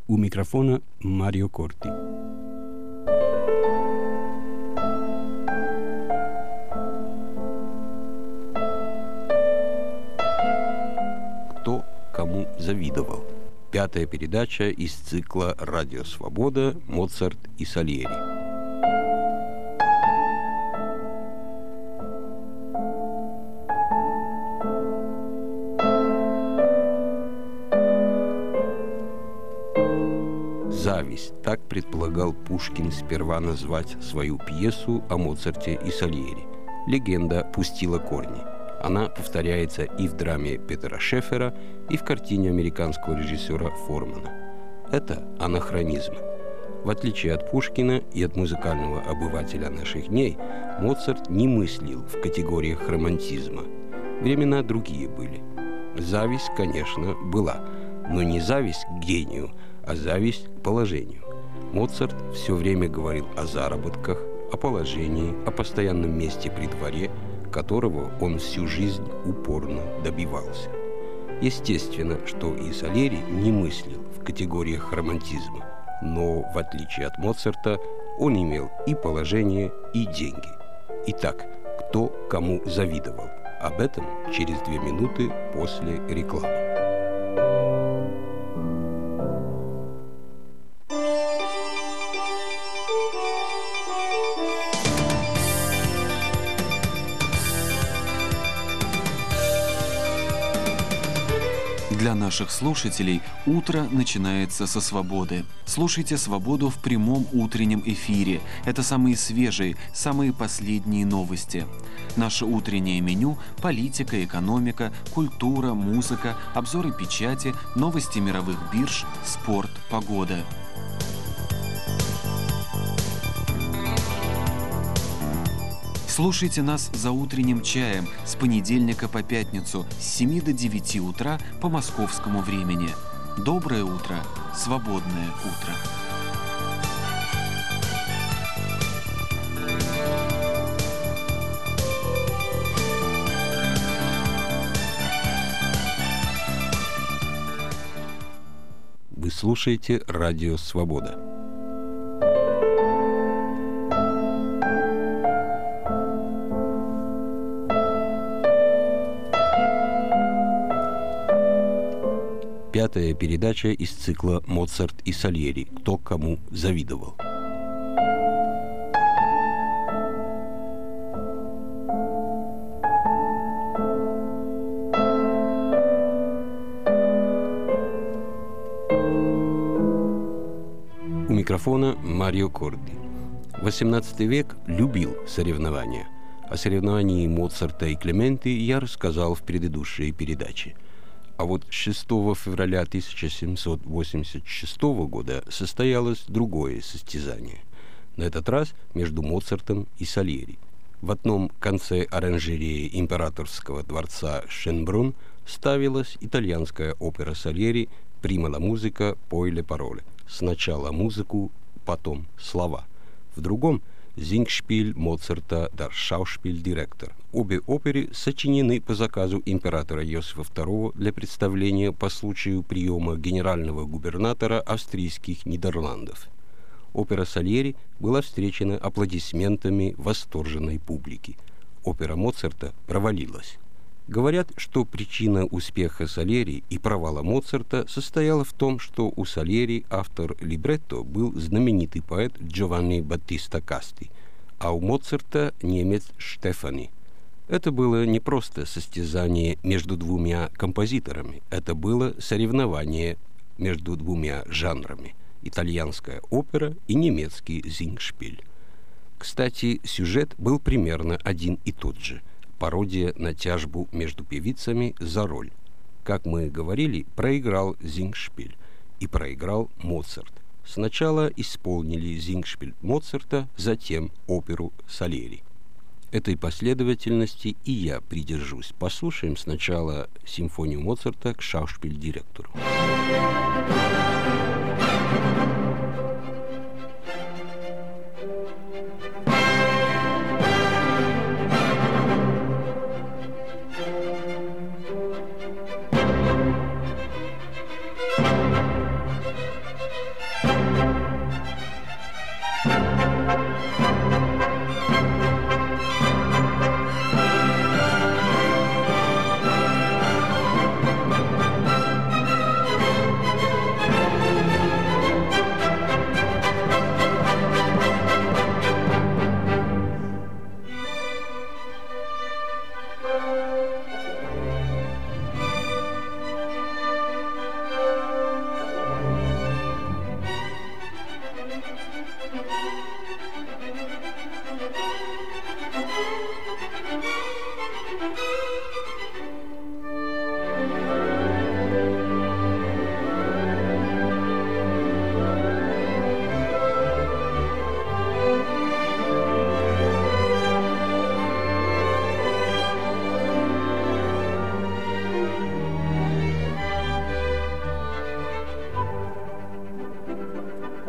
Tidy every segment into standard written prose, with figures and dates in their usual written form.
У микрофона Марио Корти. Кто кому завидовал? Пятая передача из цикла «Радио Свобода. Моцарт и Сальери». «Зависть» — так предполагал Пушкин сперва назвать свою пьесу о Моцарте и Сальери. Легенда пустила корни. Она повторяется и в драме Петера Шеффера, и в картине американского режиссера Формана. Это анахронизм. В отличие от Пушкина и от музыкального обывателя наших дней, Моцарт не мыслил в категориях романтизма. Времена другие были. Зависть, конечно, была, но не зависть к гению, а зависть к положению. Моцарт все время говорил о заработках, о положении, о постоянном месте при дворе, которого он всю жизнь упорно добивался. Естественно, что и Сальери не мыслил в категориях романтизма, но, в отличие от Моцарта, он имел и положение, и деньги. Итак, кто кому завидовал? Об этом через 2 минуты после рекламы. Для наших слушателей утро начинается со «Свободы». Слушайте «Свободу» в прямом утреннем эфире. Это самые свежие, самые последние новости. Наше утреннее меню – политика, экономика, культура, музыка, обзоры печати, новости мировых бирж, спорт, погода. Слушайте нас за утренним чаем с понедельника по пятницу с 7 до 9 утра по московскому времени. Доброе утро, свободное утро. Вы слушаете «Радио Свобода». Пятая передача из цикла «Моцарт и Сальери. Кто кому завидовал». У микрофона Марио Корти. XVIII век любил соревнования. О соревновании Моцарта и Клементи я рассказал в предыдущей передаче. А вот 6 февраля 1786 года состоялось другое состязание. На этот раз между Моцартом и Сальери. В одном конце оранжереи императорского дворца Шенбрунн ставилась итальянская опера Сальери «Prima la musica, poi le parole». Сначала музыку, потом слова. В другом «Зингшпиль Моцарта der Schauspieldirektor». Обе оперы сочинены по заказу императора Иосифа II для представления по случаю приема генерального губернатора австрийских Нидерландов. Опера Сальери была встречена аплодисментами восторженной публики. Опера Моцарта провалилась. Говорят, что причина успеха Сальери и провала Моцарта состояла в том, что у Сальери автор либретто был знаменитый поэт Джованни Баттиста Касти, а у Моцарта немец Штефани. Это было не просто состязание между двумя композиторами, это было соревнование между двумя жанрами – итальянская опера и немецкий «Зингшпиль». Кстати, сюжет был примерно один и тот же – пародия на тяжбу между певицами за роль. Как мы говорили, проиграл «Зингшпиль» и проиграл Моцарт. Сначала исполнили «Зингшпиль» Моцарта, затем оперу Сальери. Этой последовательности и я придержусь. Послушаем сначала симфонию Моцарта к «Шаушпильдиректору».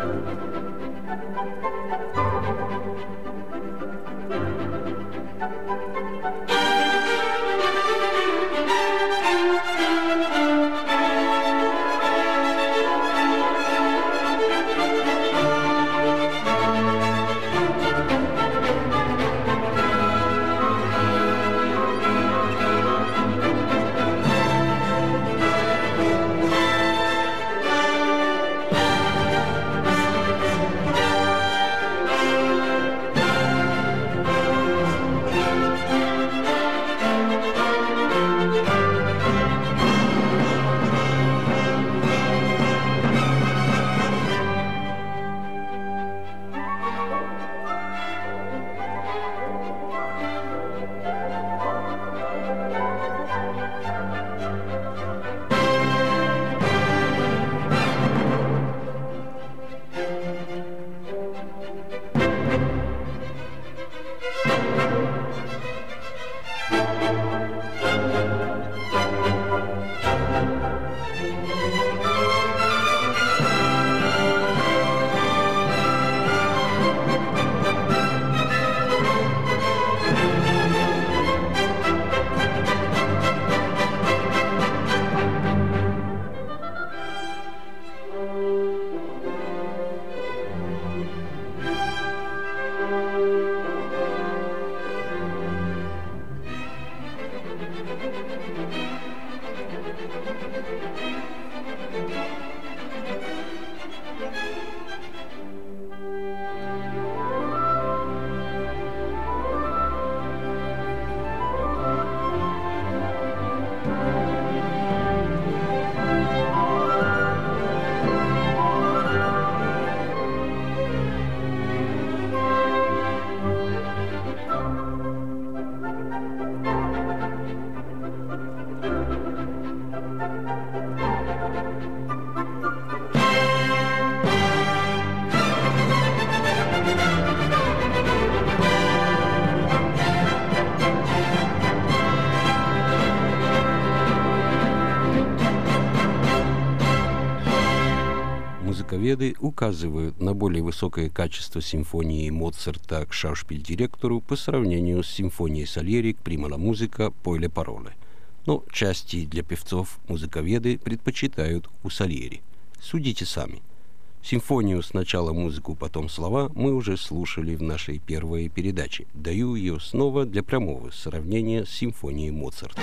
Музыковеды указывают на более высокое качество симфонии Моцарта к шаушпиль-директору по сравнению с симфонией Сальери к «Prima la musica, poi le parole». Но части для певцов музыковеды предпочитают у Сальери. Судите сами. Симфонию сначала музыку, потом слова мы уже слушали в нашей первой передаче. Даю ее снова для прямого сравнения с симфонией Моцарта.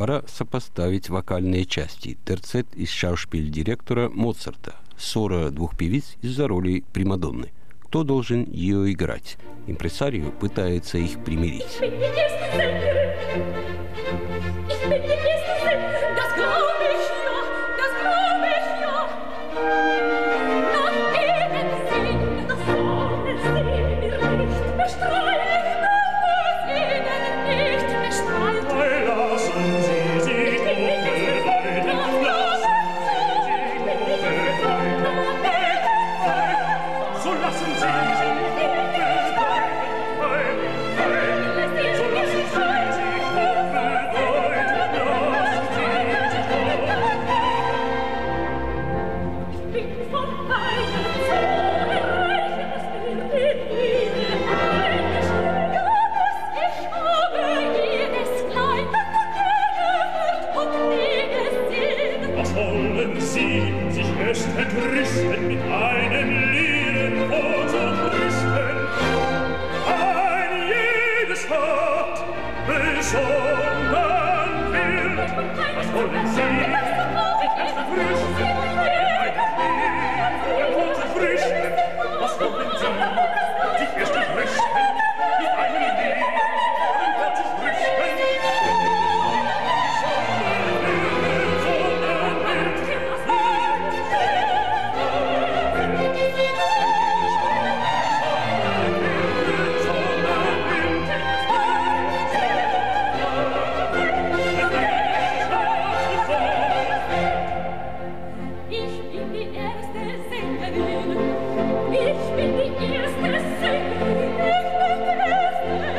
Пора сопоставить вокальные части. Терцет из шауспиль-директора Моцарта. Ссора двух певиц из-за роли Примадонны. Кто должен ее играть? Импресарио пытается их примирить. Ich bin die erste Sängerin, ich bin die erste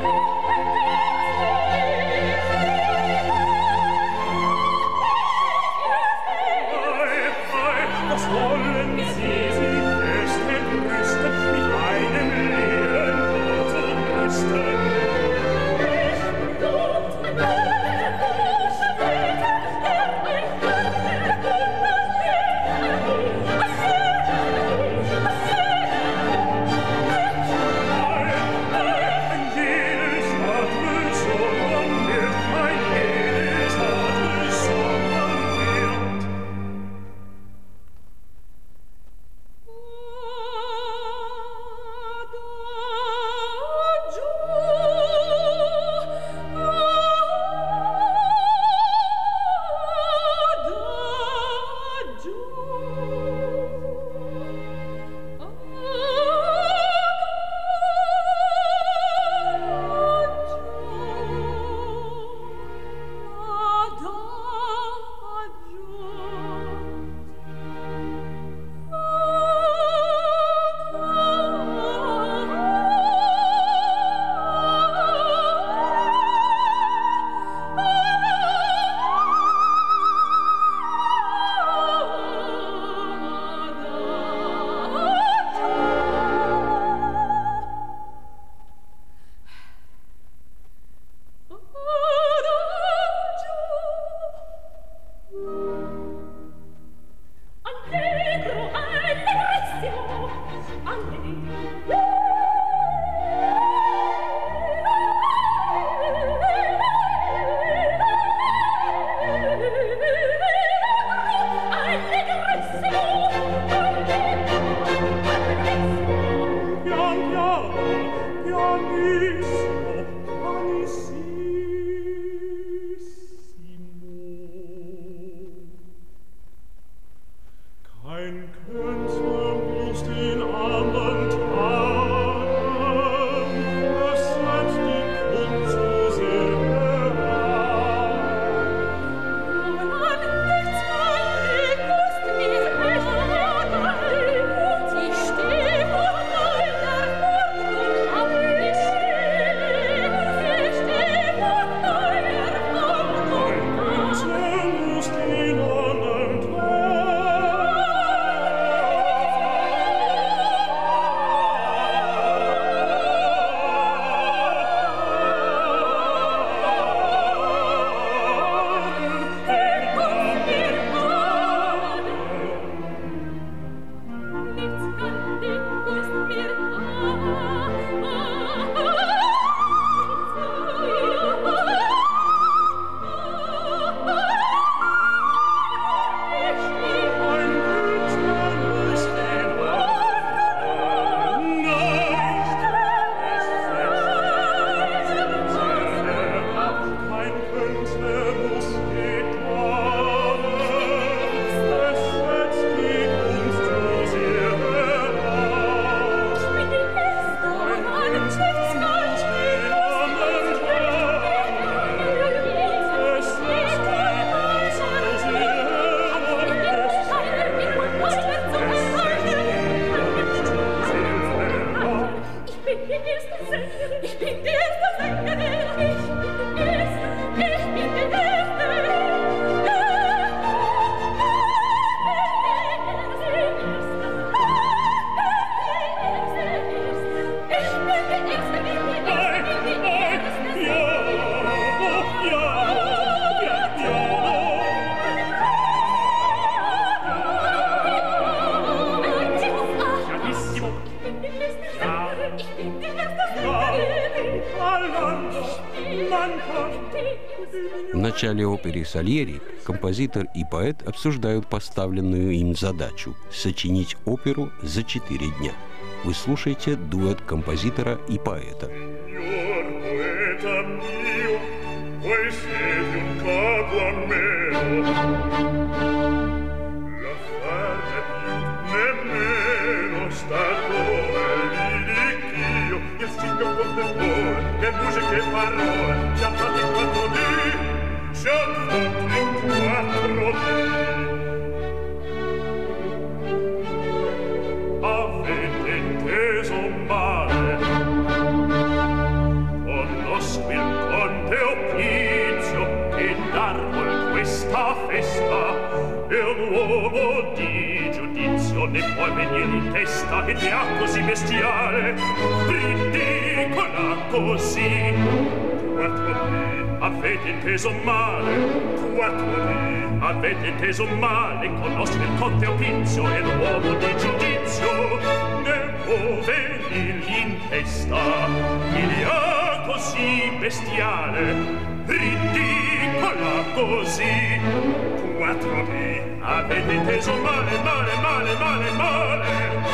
В начале оперы «Сальери» композитор и поэт обсуждают поставленную им задачу – сочинить оперу за 4 дня. Вы слушаете дуэт композитора и поэта. Ne può venire in testa che ti ha così bestiale, ridicola così. 4D avete inteso male, 4D avete inteso male, conoscere il conte Opizio e l'uomo di giudizio, ne può venirgli in testa, idea così bestiale, ridicola così. 4D avete inteso male, male, male, male, male.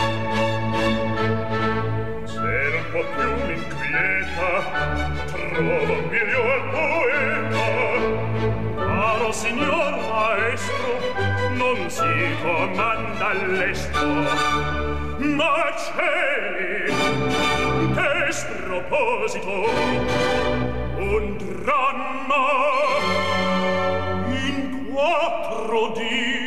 Se non può più m'inquieta, trovo miglior poeta. Caro signor maestro, non si comanda all'estero, ma cieli, che sproposito, un dramma in 4D.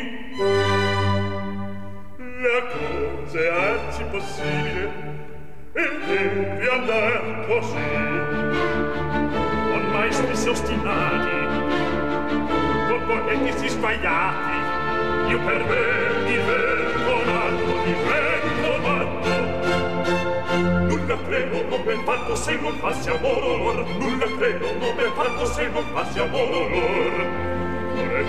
La cosa è anzi possibile e devi andar così. Con maestri si ostinati, con poetici sbagliati, io per me divento matto. Nulla credo, non ben fatto se non passi amor olor. Nulla credo, non ben fatto se non passi amor olor. Vorrei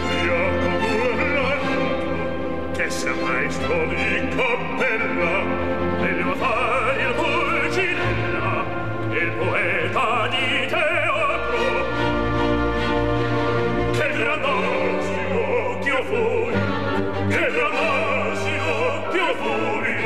che sia maestro di cappella e lo fa il Pulcinella e il poeta di teatro. Che gran asino che io fui, che gran asino che io fui.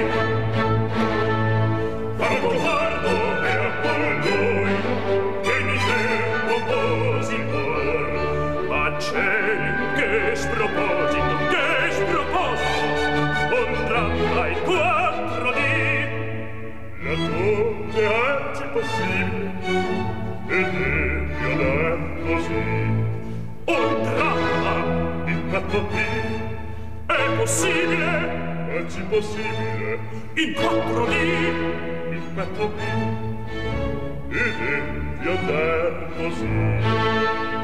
Quanto guardo e a colui che mi c'è compositor, ma c'è che sproposito, che sproposito, un dramma in 4D. La cosa è anzi possibile e devi andar così. Un dramma in 4D è possibile, anzi possibile, in 4D, in 4D e devi andar così.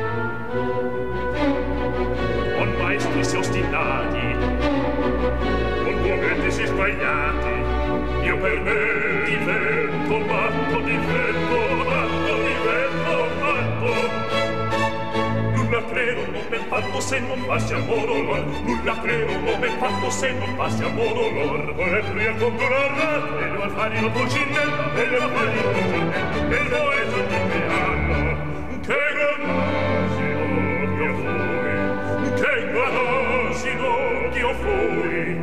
Con maestri ostinati, con poetici sbagliati, io per me divento matto, divento matto, divento matto. Nulla credo, non ben fatto se non passi amor olor. Nulla credo, non ben fatto se non passi amor olor. Poetria con Donarra, e lo affari lo Pulcinella, e lo affari lo Pulcinella, e lo è già di Meano. Che gran asino che io fui, che gran asino che io fui.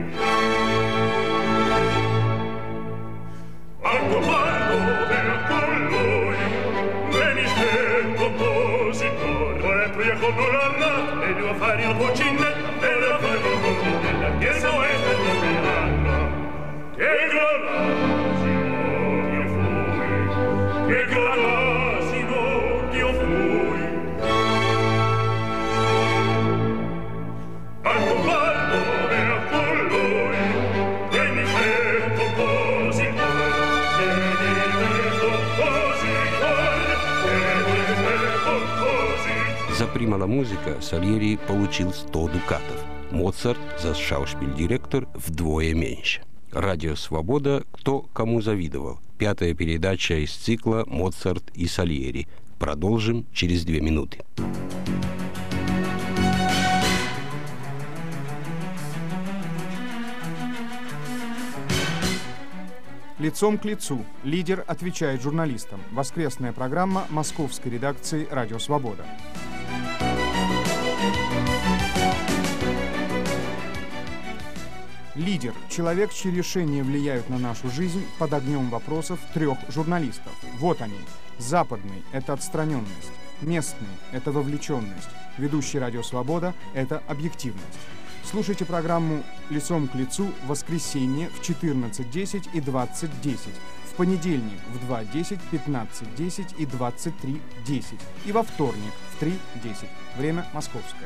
Al comando per colui, venite compositor, poetria con Donarra, e lo affari lo Pulcinella, e lo affari lo Pulcinella, che so è già di Meano. Che gran asino che io fui, che gran asino che io fui. Al comando e con lui, venite compositor, venite compositor. За «Примала музыка» Сальери получил 100 дукатов. Моцарт за шаушпильдиректор вдвое меньше. Радио «Свобода. Кто кому завидовал». 5-я передача из цикла «Моцарт и Сальери». Продолжим через 2 минуты. Лицом к лицу. Лидер отвечает журналистам. Воскресная программа московской редакции «Радио Свобода». Лидер – человек, чьи решения влияют на нашу жизнь под огнем вопросов 3 журналистов. Вот они. Западный – это отстраненность. Местный – это вовлеченность. Ведущий «Радио Свобода» – это объективность. Слушайте программу «Лицом к лицу» в воскресенье в 14:10 и 20:10, в понедельник в 2:10, 15:10 и 23:10 и во вторник в 3:10. Время московское.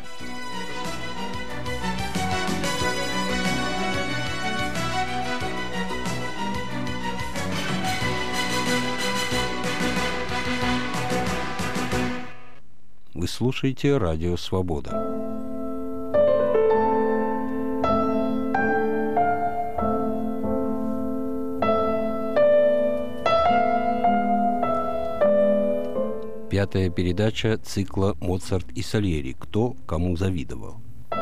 Вы слушаете «Радио Свобода». Пятая передача цикла «Моцарт и Сальери. Кто кому завидовал».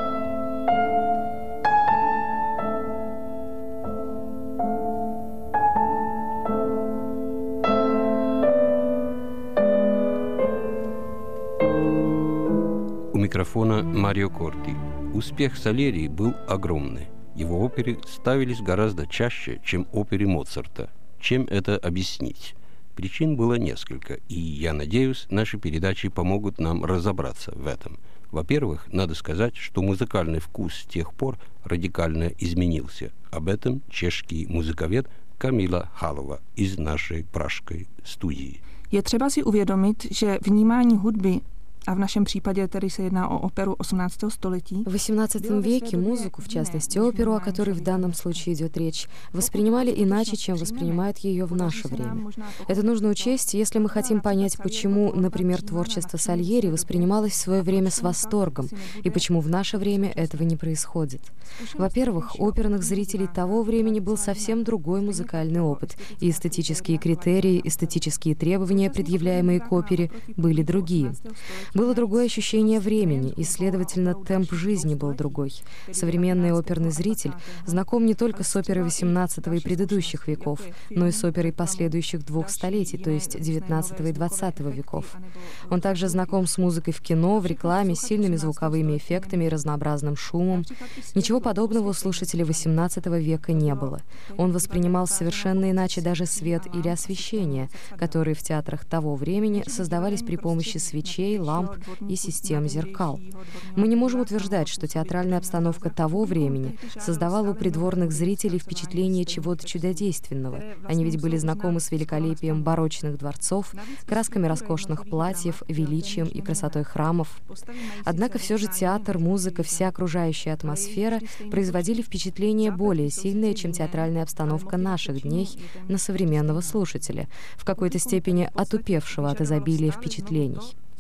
У микрофона Марио Корти. Успех Сальери был огромный. Его оперы ставились гораздо чаще, чем оперы Моцарта. Чем это объяснить? Причин было несколько, и, я надеюсь, наши передачи помогут нам разобраться в этом. Во-первых, надо сказать, что музыкальный вкус с тех пор радикально изменился. Об этом чешский музыковед Kamila Halova из нашей пражské студии. Je třeba si uvědomit, že vnímání hudby, a v našem případě tedy se jedná o operu 18. století. В XVIII веке музыку, в частности оперу, о которой в данном случае идет речь, воспринимали иначе, чем воспринимают ее в наше время. Это нужно учесть, если мы хотим понять, почему, например, творчество Сальери воспринималось в свое время с восторгом, и почему в наше время этого не происходит. Во-первых, у оперных зрителей того времени был совсем другой музыкальный опыт, и эстетические критерии, эстетические требования, предъявляемые к опере, были другие. Было другое ощущение времени, и, следовательно, темп жизни был другой. Современный оперный зритель знаком не только с оперой XVIII и предыдущих веков, но и с оперой последующих 2 столетий, то есть XIX и XX веков. Он также знаком с музыкой в кино, в рекламе, сильными звуковыми эффектами и разнообразным шумом. Ничего подобного у слушателей XVIII века не было. Он воспринимал совершенно иначе даже свет или освещение, которые в театрах того времени создавались при помощи свечей, ламп и систем зеркал. Мы не можем утверждать, что театральная обстановка того времени создавала у придворных зрителей впечатление чего-то чудодейственного. Они ведь были знакомы с великолепием барочных дворцов, красками роскошных платьев, величием и красотой храмов. Однако все же театр, музыка, вся окружающая атмосфера производили впечатление более сильное, чем театральная обстановка наших дней на современного слушателя, в какой-то степени отупевшего от изобилия впечатлений.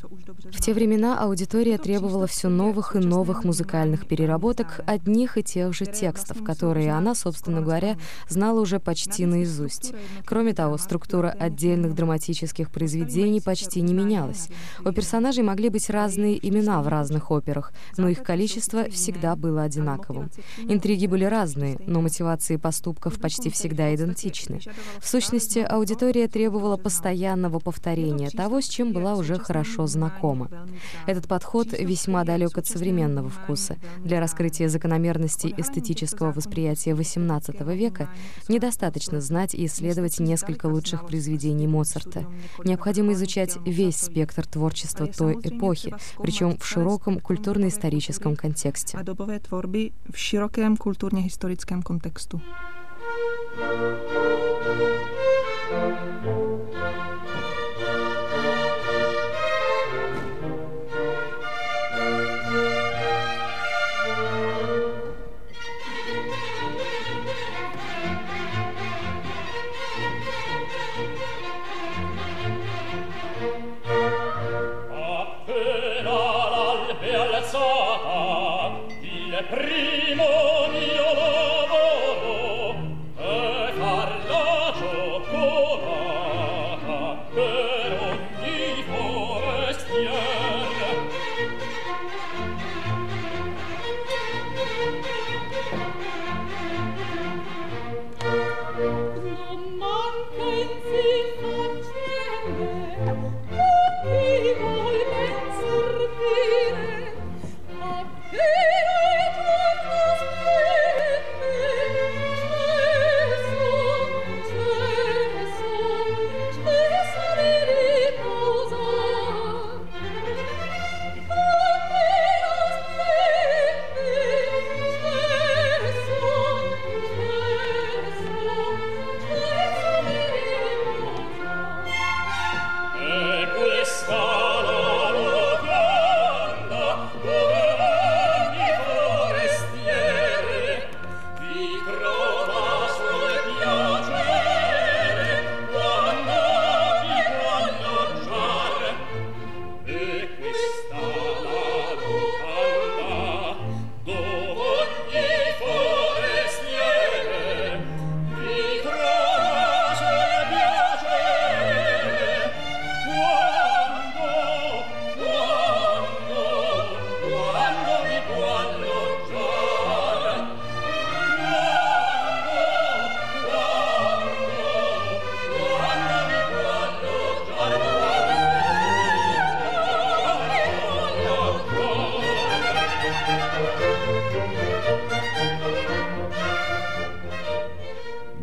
В те времена аудитория требовала все новых и новых музыкальных переработок одних и тех же текстов, которые она, собственно говоря, знала уже почти наизусть. Кроме того, структура отдельных драматических произведений почти не менялась. У персонажей могли быть разные имена в разных операх, но их количество всегда было одинаковым. Интриги были разные, но мотивации поступков почти всегда идентичны. В сущности, аудитория требовала постоянного повторения того, с чем была уже хорошо знакома. Этот подход весьма далек от современного вкуса. Для раскрытия закономерностей эстетического восприятия XVIII века недостаточно знать и исследовать несколько лучших произведений Моцарта. Необходимо изучать весь спектр творчества той эпохи, причем в широком культурно-историческом контексте. В широком культурно-историческом контексте. Primo mio lavoro è far la gioconata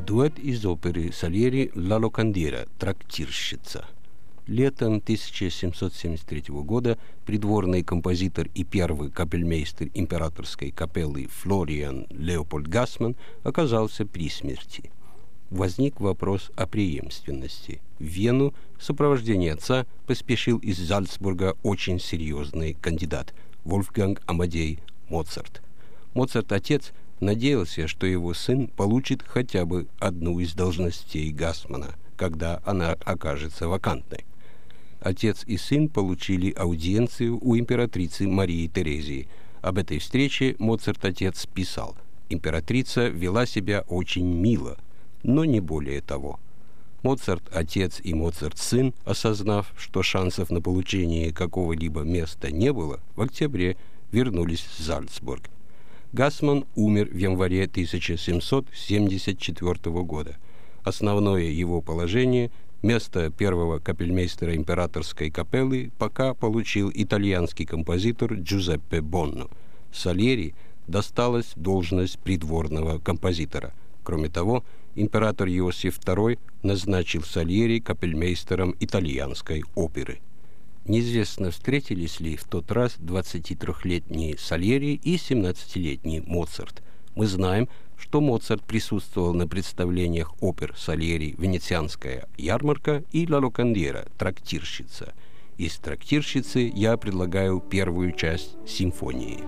Дуэт из оперы Сальери «Ла Локандира» «Трактирщица». Летом 1773 года придворный композитор и первый капельмейстер императорской капеллы Флориан Леопольд Гасман оказался при смерти. Возник вопрос о преемственности. В Вену в сопровождении отца поспешил из Зальцбурга очень серьезный кандидат Вольфганг Амадей Моцарт. Моцарт-отец надеялся, что его сын получит хотя бы одну из должностей Гасмана, когда она окажется вакантной. Отец и сын получили аудиенцию у императрицы Марии Терезии. Об этой встрече Моцарт-отец писал: «Императрица вела себя очень мило, но не более того». Моцарт-отец и Моцарт-сын, осознав, что шансов на получение какого-либо места не было, в октябре вернулись в Зальцбург. Гасман умер в январе 1774 года. Основное его положение – место первого капельмейстера императорской капеллы пока получил итальянский композитор Джузеппе Бонно. Сальери досталась должность придворного композитора. Кроме того, император Иосиф II назначил Сальери капельмейстером итальянской оперы. Неизвестно, встретились ли в тот раз 23-летний Сальери и 17-летний Моцарт. Мы знаем, что Моцарт присутствовал на представлениях опер Сальери «Венецианская ярмарка» и «Ла Локандира» «Трактирщица». Из «Трактирщицы» я предлагаю первую часть симфонии.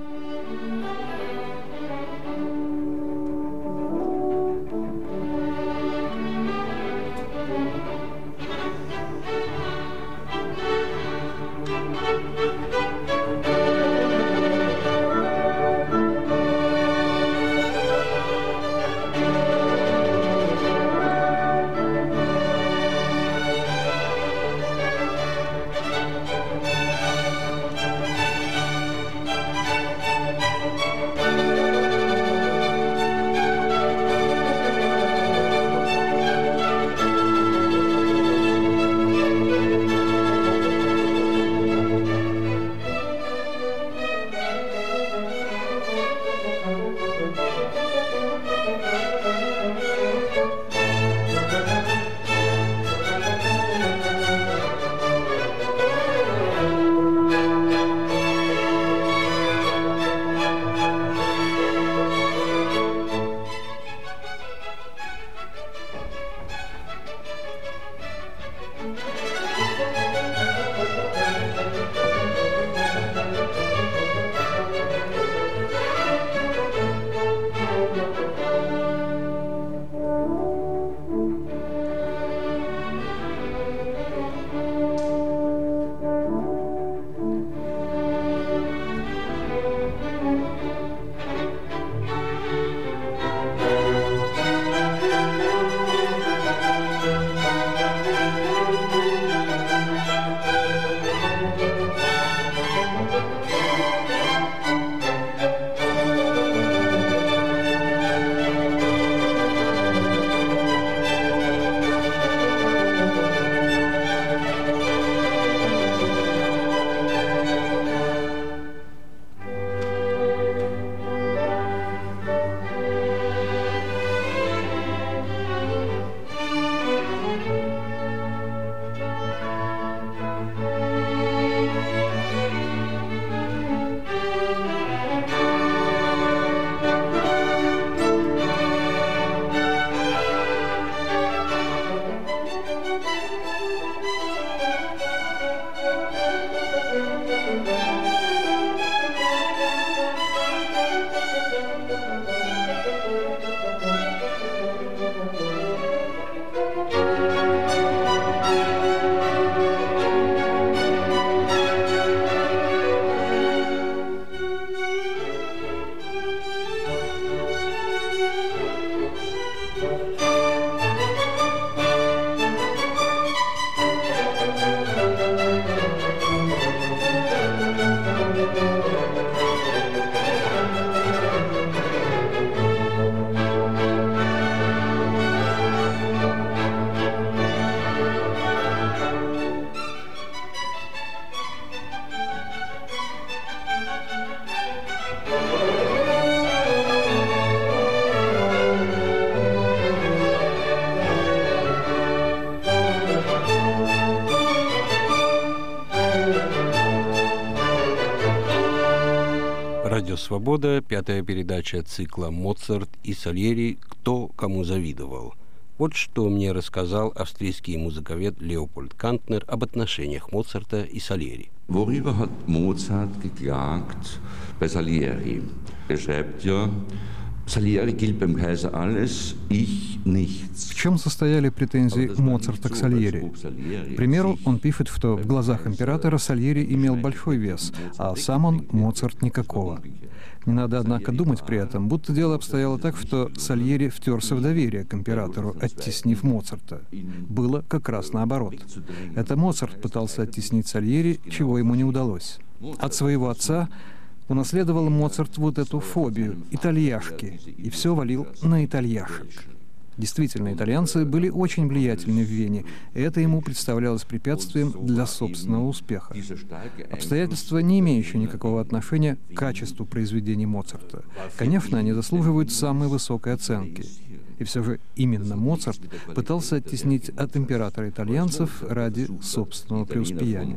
Радио «Свобода», 5-я передача цикла «Моцарт и Сальери. Кто кому завидовал». Вот что мне рассказал австрийский музыковед Леопольд Кантнер об отношениях Моцарта и Сальери. Worüber hat Mozart geklagt bei Salieri? Er schreibt ja, Salieri gilt beim Kaiser alles, ich nichts. В чем состояли претензии Моцарта к Сальери? К примеру, он пишет, что в глазах императора Сальери имел большой вес, а сам он, Моцарт, никакого. Не надо, однако, думать при этом, будто дело обстояло так, что Сальери втерся в доверие к императору, оттеснив Моцарта. Было как раз наоборот. Это Моцарт пытался оттеснить Сальери, чего ему не удалось. От своего отца унаследовал Моцарт вот эту фобию — итальяшки, и все валил на итальяшек. Действительно, итальянцы были очень влиятельны в Вене, и это ему представлялось препятствием для собственного успеха. Обстоятельства, не имеющие никакого отношения к качеству произведений Моцарта. Конечно, они заслуживают самой высокой оценки. И все же именно Моцарт пытался оттеснить от императора итальянцев ради собственного преуспеяния.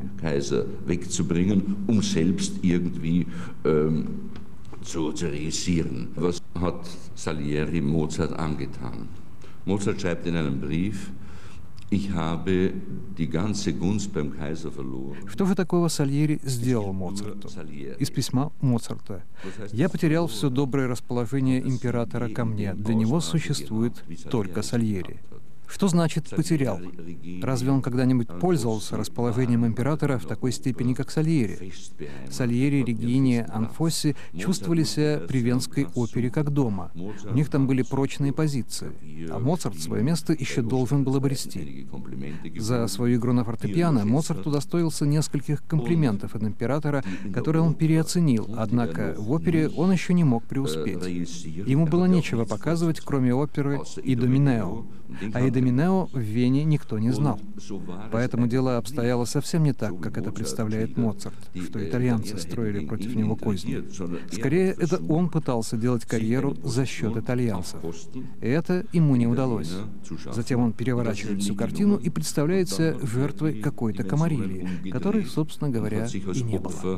Mozart schreibt in einem Brief, ich habe die ganze Gunst beim Kaiser verloren. Что же такого Сальери сделал Моцарту? Из письма Моцарта. «Я потерял все доброе расположение императора ко мне. Для него существует только Сальери». Что значит «потерял»? Разве он когда-нибудь пользовался расположением императора в такой степени, как Сальери? Сальери, Регини, Анфосси чувствовали себя при Венской опере как дома. У них там были прочные позиции. А Моцарт свое место еще должен был обрести. За свою игру на фортепиано Моцарт удостоился нескольких комплиментов от императора, которые он переоценил, однако в опере он еще не мог преуспеть. Ему было нечего показывать, кроме оперы «Идоминео». А «Идоминео» в Вене никто не знал. Поэтому дело обстояло совсем не так, как это представляет Моцарт, что итальянцы строили против него козни. Скорее, это он пытался делать карьеру за счет итальянцев. И это ему не удалось. Затем он переворачивает всю картину и представляет себя жертвой какой-то камарильи, которой, собственно говоря, и не было.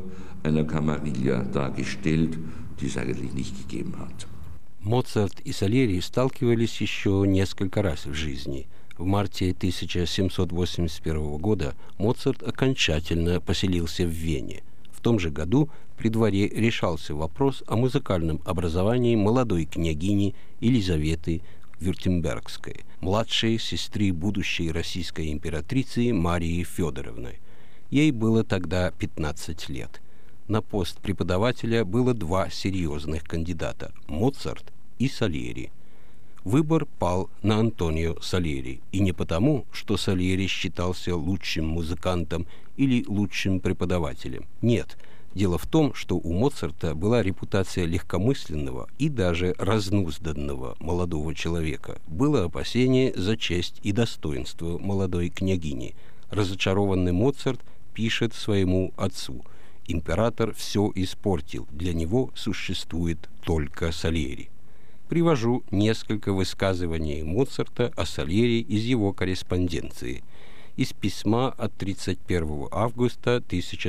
Моцарт и Сальери сталкивались еще несколько раз в жизни. В марте 1781 года Моцарт окончательно поселился в Вене. В том же году при дворе решался вопрос о музыкальном образовании молодой княгини Елизаветы Вюртембергской, младшей сестры будущей российской императрицы Марии Федоровны. Ей было тогда 15 лет. На пост преподавателя было два серьезных кандидата – Моцарт и Сальери. Выбор пал на Антонио Сальери, и не потому, что Сальери считался лучшим музыкантом или лучшим преподавателем. Нет, дело в том, что у Моцарта была репутация легкомысленного и даже разнузданного молодого человека. Было опасение за честь и достоинство молодой княгини. Разочарованный Моцарт пишет своему отцу: «Император все испортил, для него существует только Сальери». Привожу несколько высказываний Моцарта о Сальери из его корреспонденции. Из письма от 31 августа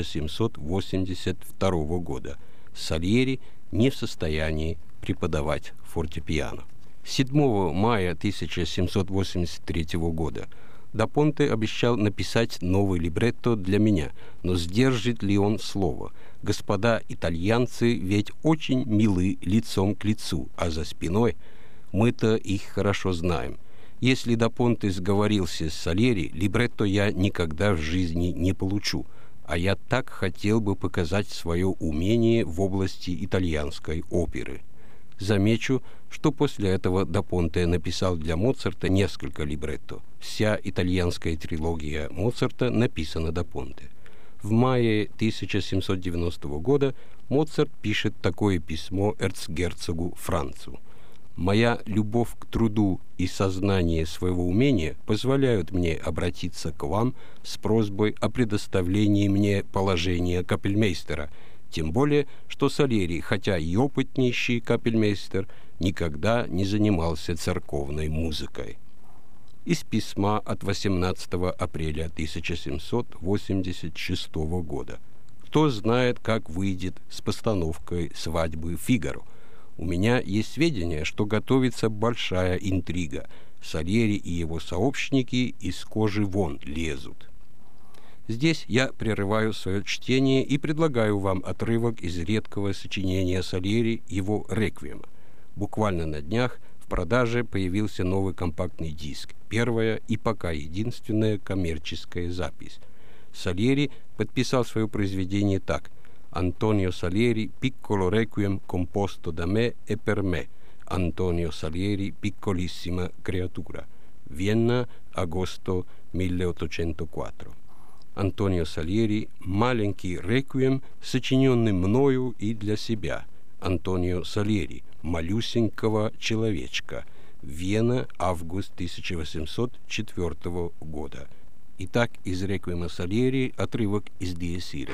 1782 года. Сальери не в состоянии преподавать фортепиано. 7 мая 1783 года. Да Понте обещал написать новый либретто для меня, но сдержит ли он слово? Господа итальянцы ведь очень милы лицом к лицу, а за спиной мы-то их хорошо знаем. Если Да Понте сговорился с Сальери, либретто я никогда в жизни не получу, а я так хотел бы показать свое умение в области итальянской оперы. Замечу, что после этого Да Понте написал для Моцарта несколько либретто. Вся итальянская трилогия Моцарта написана Да Понте. В мае 1790 года Моцарт пишет такое письмо эрцгерцогу Францу: «Моя любовь к труду и сознание своего умения позволяют мне обратиться к вам с просьбой о предоставлении мне положения капельмейстера, тем более, что Сальери, хотя и опытнейший капельмейстер, никогда не занимался церковной музыкой». Из письма от 18 апреля 1786 года. Кто знает, как выйдет с постановкой «Свадьбы Фигаро». У меня есть сведения, что готовится большая интрига. Сальери и его сообщники из кожи вон лезут. Здесь я прерываю свое чтение и предлагаю вам отрывок из редкого сочинения Сальери, его «Реквиема». Буквально на днях в продаже появился новый компактный диск, первая и пока единственная коммерческая запись. Сальери подписал свое произведение так: «Антонио Сальери, piccolo requiem composto da me e per me. Антонио Сальери, piccolissima creatura. Vienna, agosto 1804». Антонио Сальери, маленький реквием, сочиненный мною и для себя. Антонио Сальери, малюсенького человечка. Вена, август 1804 года. Итак, из реквиема Сальери отрывок из Диес Ире.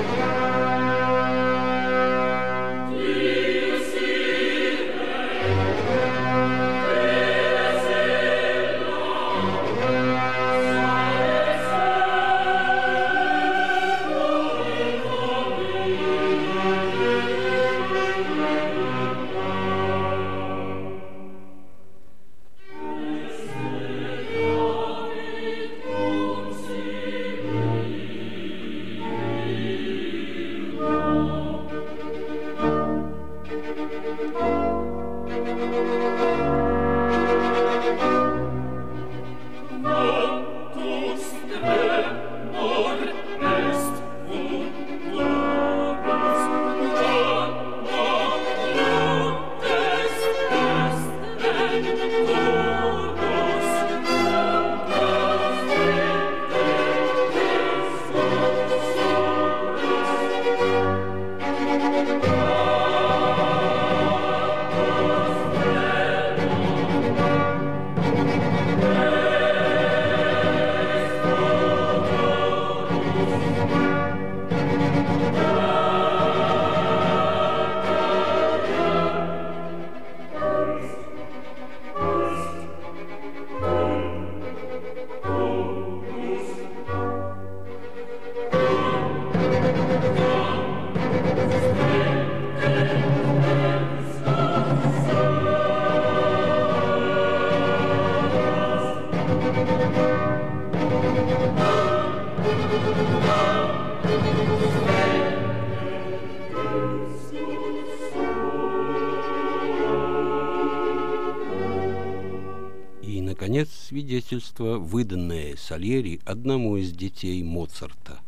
Наконец, свидетельство, выданное Сальери одному из детей Моцарта.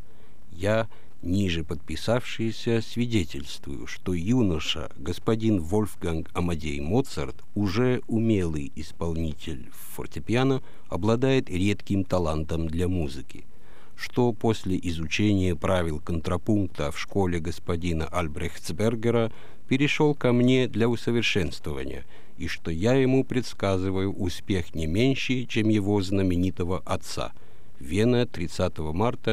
Я, ниже подписавшийся, свидетельствую, что юноша, господин Вольфганг Амадей Моцарт, уже умелый исполнитель фортепиано, обладает редким талантом для музыки, что после изучения правил контрапункта в школе господина Альбрехтсбергера перешел ко мне для усовершенствования, и что я ему предсказываю успех не меньший, чем его знаменитого отца. Вена, 30 марта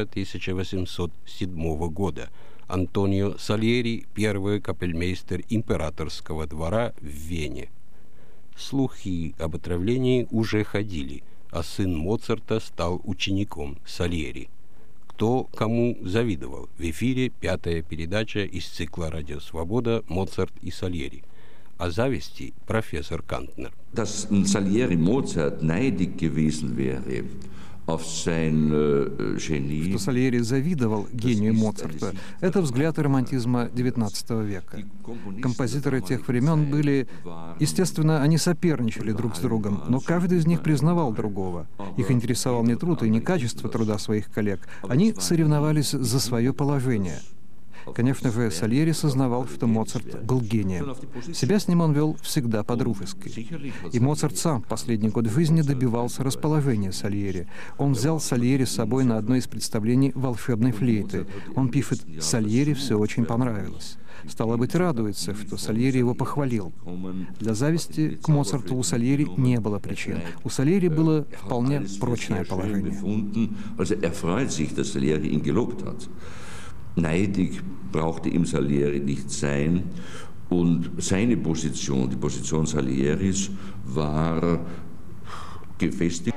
1807 года. Антонио Сальери, первый капельмейстер императорского двора в Вене. Слухи об отравлении уже ходили, а сын Моцарта стал учеником Сальери. Кто кому завидовал? В эфире 5-я передача из цикла «Радио Свобода» «Моцарт и Сальери». О зависти профессор Кантнер. Dass Salieri Mozart neidig gewesen wäre auf sein Genie. Что Сальери завидовал гению Моцарта, это взгляд романтизма XIX века. Композиторы тех времен были... Естественно, они соперничали друг с другом, но каждый из них признавал другого. Их интересовал не труд и не качество труда своих коллег. Они соревновались за свое положение. Конечно же, Сальери сознавал, что Моцарт был гением. Себя с ним он вел всегда по-дружески. И Моцарт сам в последний год жизни добивался расположения Сальери. Он взял Сальери с собой на одно из представлений волшебной флейты. Он пишет: «Сальери все очень понравилось». Стало быть, радуется, что Сальери его похвалил. Для зависти к Моцарту у Сальери не было причин. У Сальери было вполне прочное положение. Neidig brauchte ihm Salieri nicht sein, und seine Position, die Position Salieris, war gefestigt.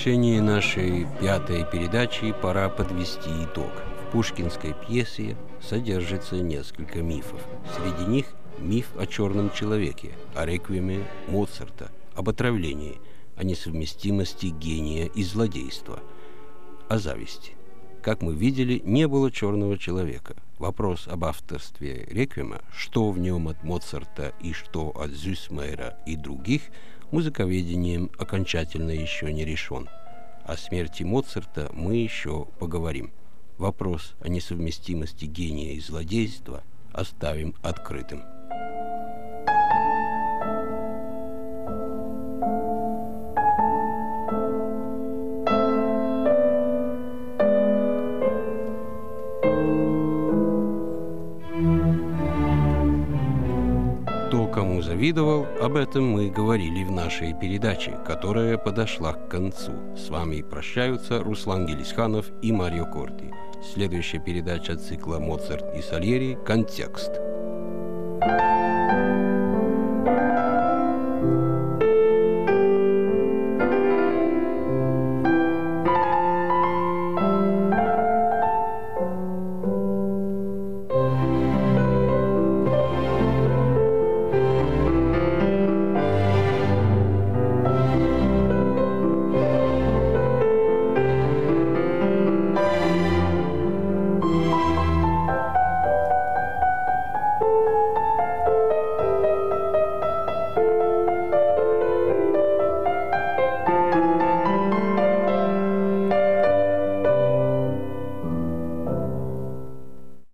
завершении нашей 5-й передачи пора подвести итог. В пушкинской пьесе содержится несколько мифов. Среди них миф о черном человеке, о реквиеме Моцарта, об отравлении, о несовместимости гения и злодейства, о зависти. Как мы видели, не было черного человека. Вопрос об авторстве реквиема, что в нем от Моцарта и что от Зюссмейера и других, музыковедением окончательно еще не решен. О смерти Моцарта мы еще поговорим. Вопрос о несовместимости гения и злодейства оставим открытым. Кому завидовал, об этом мы говорили в нашей передаче, которая подошла к концу. С вами прощаются Руслан Гелисханов и Марио Корти. Следующая передача цикла «Моцарт и Сальери. Контекст».